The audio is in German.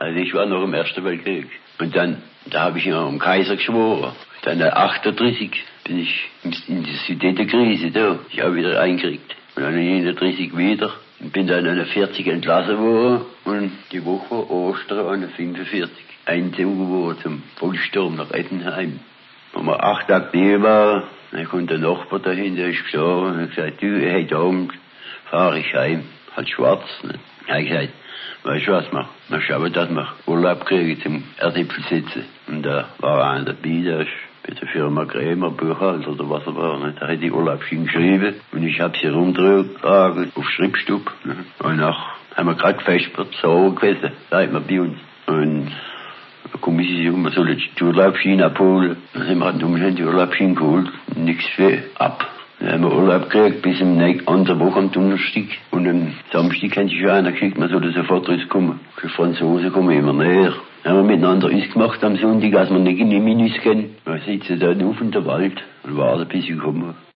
Also ich war noch im Ersten Weltkrieg. Und dann, da habe ich ja am Kaiser geschworen. Dann 38 bin ich in die Sudetenkrise da. Ich habe wieder eingekriegt. Und dann 39 wieder. Und bin dann an 40 entlassen worden. Und die Woche vor Ostern an 45 eingezogen worden zum Vollsturm nach Ettenheim. Wenn wir 8 Tage da waren, dann kommt der Nachbar dahin, der ist gestorben und hat gesagt, du, heute Abend fahre ich heim. Halt schwarz. Ne? Er hat gesagt, weißt du was, wir schauen, dass wir Urlaub kriegen zum Erdäpfel sitzen. Und da war einer dabei, der ist bei der Firma Krämer, Buchhalter oder was er war. Ne? Da hat die Urlaubsschein geschrieben und ich habe sie runtergetragen auf Schriftstub. Ne? Und nach haben wir gerade gefespert, so gewesen, sagt man bei uns. Und da komme ich um, wir sollen die Urlaubsschein abholen. Dann haben wir halt umständlich die Urlaubsschein geholt, nichts für ab. Dann haben wir Urlaub gekriegt bis in der anderen Woche am Donnerstag. Und am Samstag hat sich schon einer geschickt, man soll sofort rauskommen. Die Franzosen kommen immer näher. Dann haben wir miteinander ausgemacht am Sonntag, als wir nicht in die Minus gehen. Wir sitzen da auf in der Wald und warten, bis sie kommen.